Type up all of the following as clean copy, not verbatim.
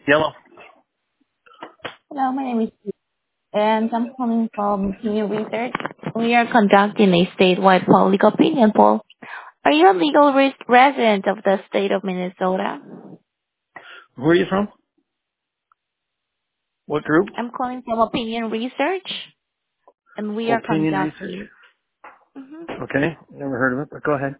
Yellow. Hello, my name is Steve, and I'm calling from Senior Research. We are conducting a statewide public opinion poll. Are you a legal resident of the state of Minnesota? Where are you from? What group? I'm calling from Opinion Research, and we are Opinion Research. conducting. Mhm. Okay. Never heard of it, but go ahead.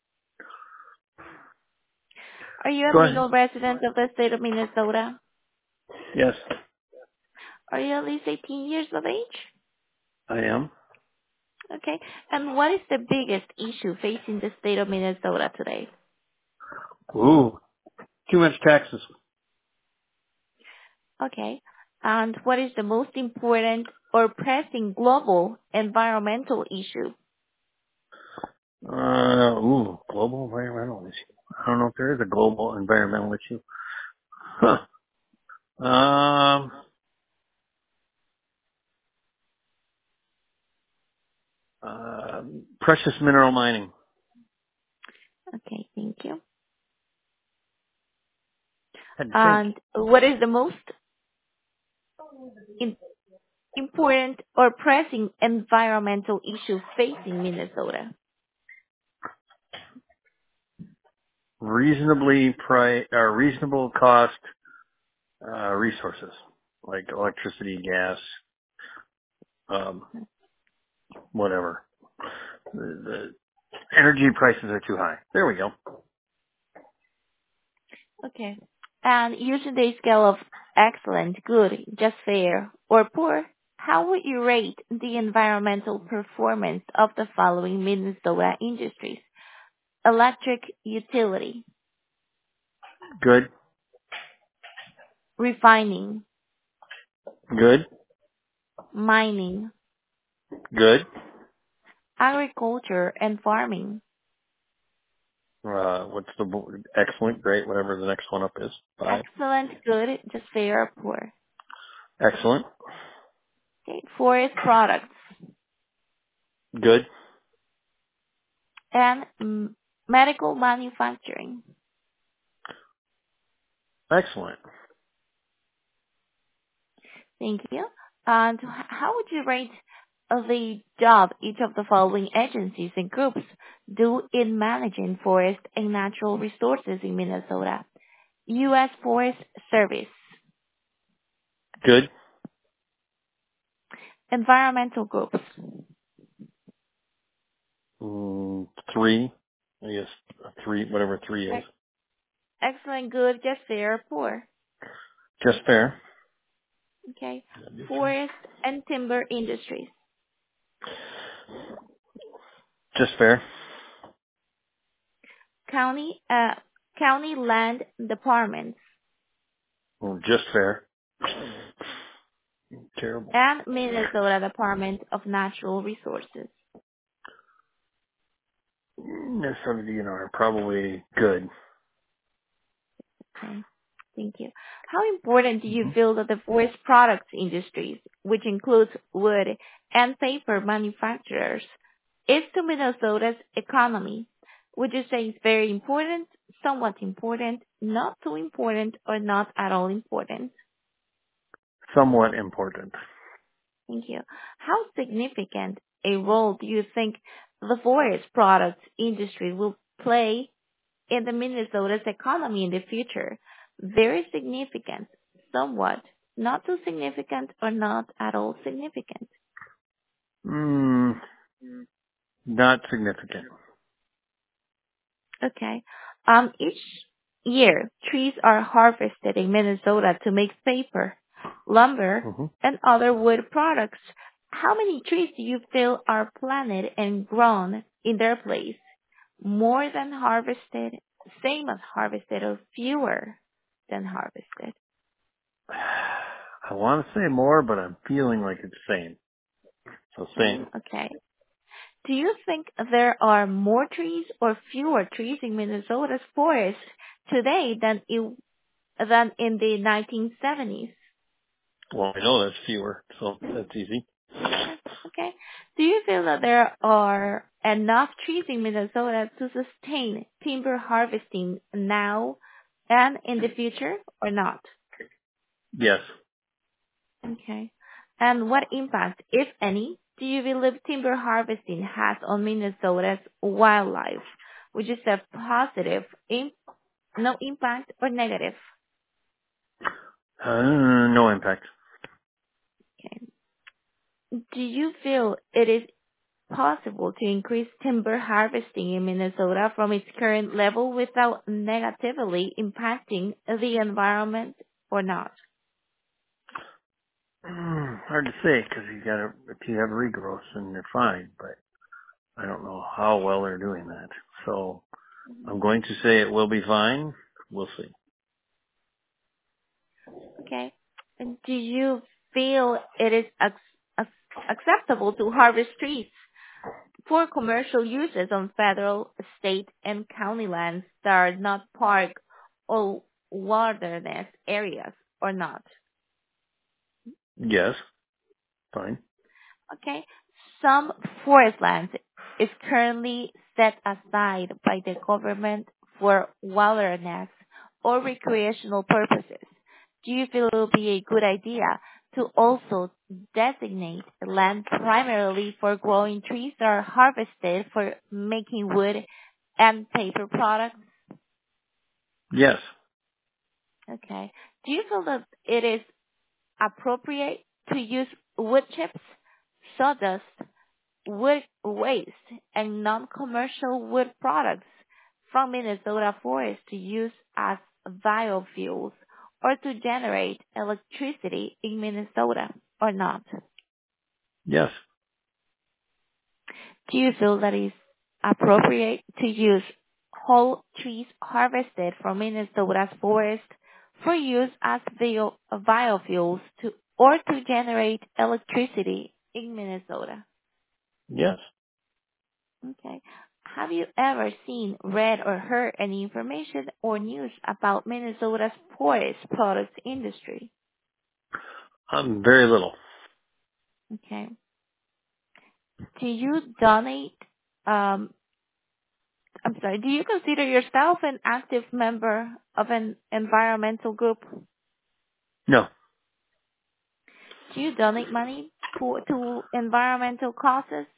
Are you a Go ahead. legal resident of the state of Minnesota? Yes, Are you at least 18 years of age? I am. Okay. And what is the biggest issue facing the state of Minnesota today? Ooh, too much taxes. Okay. And what is the most important or pressing global environmental issue? Global environmental issue. I don't know if there is a global environmental issue. Huh. Um, Precious mineral mining. Okay, thank you. Had to think. And what is the most im- important or pressing environmental issue facing Minnesota? Reasonable cost, resources like electricity, gas, um, whatever. The energy prices are too high. There we go. Okay. And using the scale of excellent, good, just fair, or poor, how would you rate the environmental performance of the following Minnesota industries? Electric utility, Good, refining, good, mining, good. agriculture and farming. What's excellent, great, whatever the next one up is. 5. Excellent, good, just fair, or poor. Excellent, Okay. Forest products good, and medical manufacturing. excellent. Thank you. And how would you rate the job each of the following agencies and groups do in managing forest and natural resources in Minnesota? U.S. Forest Service, Good, environmental groups, 3. I guess 3, whatever 3 is. ex- excellent, good, just fair, or poor. Just fair. Okay. Forest and timber industries, Just fair. county, county land departments, Just fair. Terrible. and Minnesota Department of Natural Resources. Minnesota DNR, probably good. Okay. Thank you. How important do you feel that the forest products industries, which includes wood and paper manufacturers, is to Minnesota's economy? Would you say it's very important, somewhat important, not too important, or not at all important? Somewhat important. Thank you. How significant a role do you think the forest products industry will play in the Minnesota's economy in the future? Very significant, somewhat, not too significant, or not at all significant. Mm, Not significant. Okay. Each year, trees are harvested in Minnesota to make paper, lumber, hmm and other wood products. How many trees do you feel are planted and grown in their place? More than harvested, same as harvested, or fewer than harvested? I want to say more, but I'm feeling like it's same. So Same. same. Okay. Do you think there are more trees or fewer trees in Minnesota's forest today than in the 1970s? Well, I know that's fewer, so that's easy. Yes. Okay. Do you feel that there are enough trees in Minnesota to sustain timber harvesting now and in the future, or not? Yes. Okay. And what impact, if any, do you believe timber harvesting has on Minnesota's wildlife? Would you say positive, no impact, or negative? No impact. Okay. Do you feel it is possible to increase timber harvesting in Minnesota from its current level without negatively impacting the environment or not? Hard to say because if you have regrowths, then they're fine, but I don't know how well they're doing that. So I'm going to say it will be fine. We'll see. Okay. And do you feel it is acceptable to harvest trees for commercial uses on federal, state, and county lands that are not park or wilderness areas or not? Yes, fine. Okay. Some forest lands is currently set aside by the government for wilderness or recreational purposes. Do you feel it will be a good idea to also designate land primarily for growing trees that are harvested for making wood and paper products? Yes. Okay. Do you feel that it is appropriate to use wood chips, sawdust, wood waste, and non-commercial wood products from Minnesota forests to use as biofuels or to generate electricity in Minnesota or not? Yes. Do you feel that it's appropriate to use whole trees harvested from Minnesota's forest for use as biofuels or to generate electricity in Minnesota? Yes. Okay. Have you ever seen, read, or heard any information or news about Minnesota's forest products industry? Very little. Okay. Do you donate, do you consider yourself an active member of an environmental group? No. Do you donate money to environmental causes?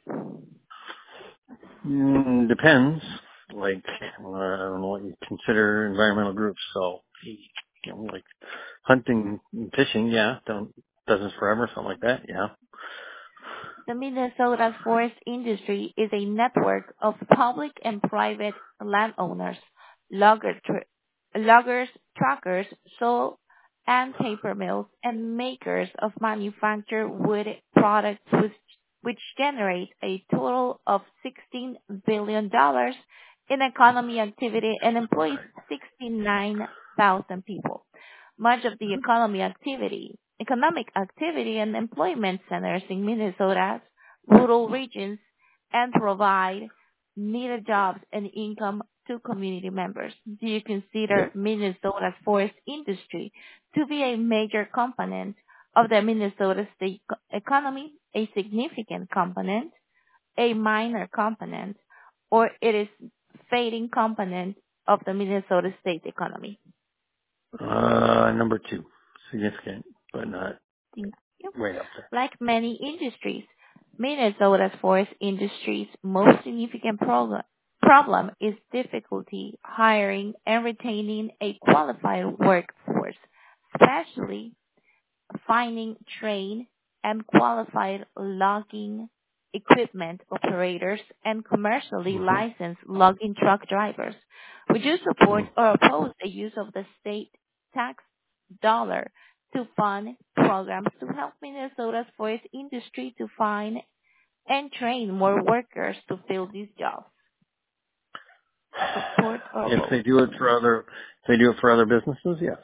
Depends. Like, I don't know what you consider environmental groups. So, like hunting and fishing, yeah. Don't Business Forever, something like that, yeah. The Minnesota forest industry is a network of public and private landowners, loggers, truckers, saw and paper mills, and makers of manufactured wood products which generate a total of $16 billion in economy activity and employs 69,000 people. Much of the economic activity and employment centers in Minnesota's rural regions and provide needed jobs and income to community members. Do you consider Minnesota's forest industry to be a major component of the Minnesota state economy, a significant component, a minor component, or it is fading component of the Minnesota state economy? Number 2. Significant, but not Thank you. way up there. Like many industries, Minnesota's forest industry's most significant problem is difficulty hiring and retaining a qualified workforce, especially finding trained and qualified logging equipment operators and commercially licensed logging truck drivers. Would you support or oppose the use of the state tax dollar to fund programs to help Minnesota's forest industry to find and train more workers to fill these jobs? Support or If oppose? they do it for other businesses, yes.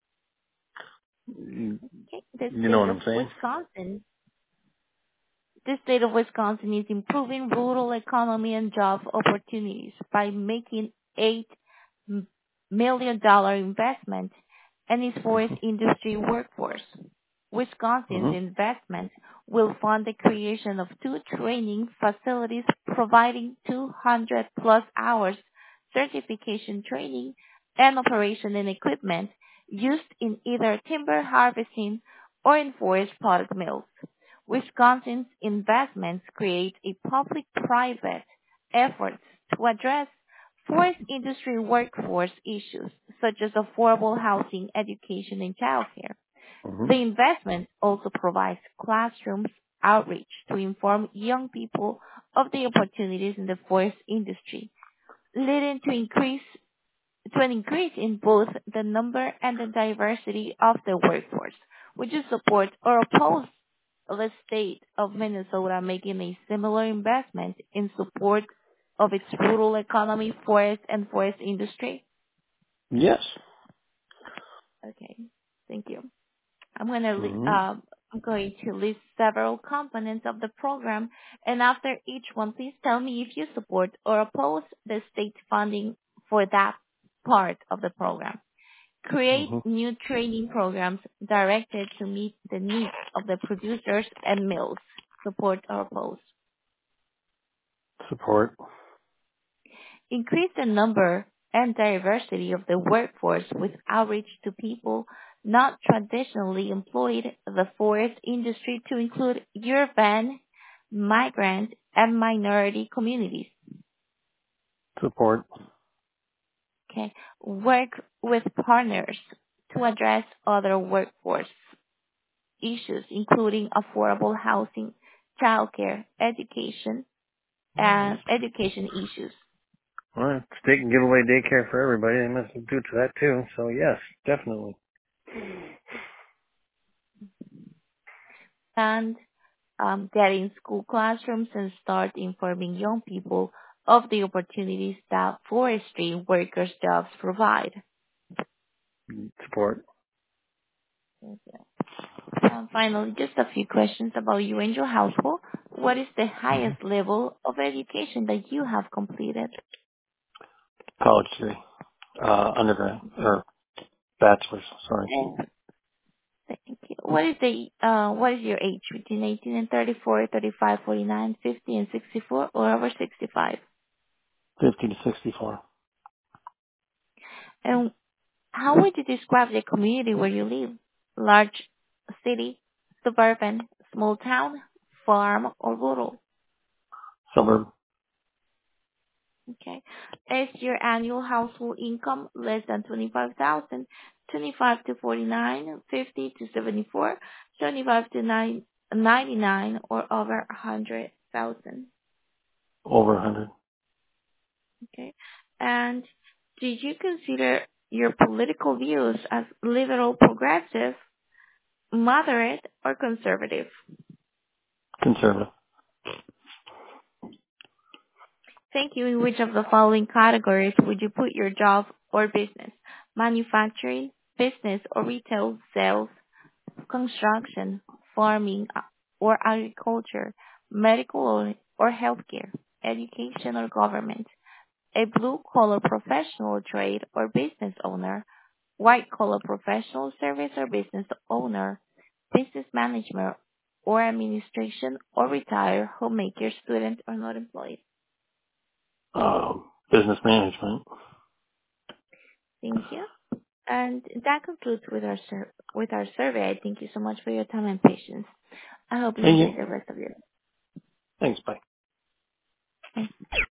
You Okay. The know state what of I'm saying? Wisconsin The state of Wisconsin is improving rural economy and job opportunities by making $8 million investment in its forest industry workforce. Wisconsin's investment will fund the creation of 2 training facilities providing 200 plus hours certification training and operation and equipment used in either timber harvesting or in forest product mills. Wisconsin's investments create a public-private effort to address forest industry workforce issues such as affordable housing, education, and childcare. Hmm. The investment also provides classrooms outreach to inform young people of the opportunities in the forest industry, leading to an increase in both the number and the diversity of the workforce. Would you support or oppose the state of Minnesota making a similar investment in support of its rural economy, forest, and forest industry? Yes. Okay, thank you. I'm Hmm. going to list several components of the program, and after each one, please tell me if you support or oppose the state funding for that part of the program. Create Hmm. new training programs directed to meet the needs of the producers and mills. Support or oppose. Support. Increase the number and diversity of the workforce with outreach to people not traditionally employed in the forest industry to include urban, migrant, and minority communities. Support. Okay. Work with partners to address other workforce issues, including affordable housing, childcare, education, and education issues. Well, if they can give away daycare for everybody, they must do to that too. So yes, definitely. And get in school classrooms and start informing young people of the opportunities that forestry workers' jobs provide. Support. Finally, just a few questions about you and your household. What is the Hmm. highest level of education that you have completed? College degree. Undergrad or bachelor's. Sorry. And thank you. What is your age between 18 and 34, 35, 49, 50, and 64, or over 65? 50 to 64. And how would you describe the community where you live? Large city, suburban, small town, farm, or rural? Suburb. Okay. Is your annual household income less than 25,000, 25 to 49, 50 to 74, 75 to 99, or over 100,000? Over 100. Okay. And do you consider your political views as liberal, progressive, moderate, or conservative? Conservative. Thank you. In which of the following categories would you put your job or business? Manufacturing, business or retail, sales, construction, farming or agriculture, medical or healthcare, education or government, a blue-collar professional trade or business owner, white-collar professional service or business owner, business management or administration, or retired homemaker, student, or not employed. Business management. Thank you. And that concludes with our survey. I thank you so much for your time and patience. I hope you Thank enjoy you. the rest of your Thanks. Bye. day.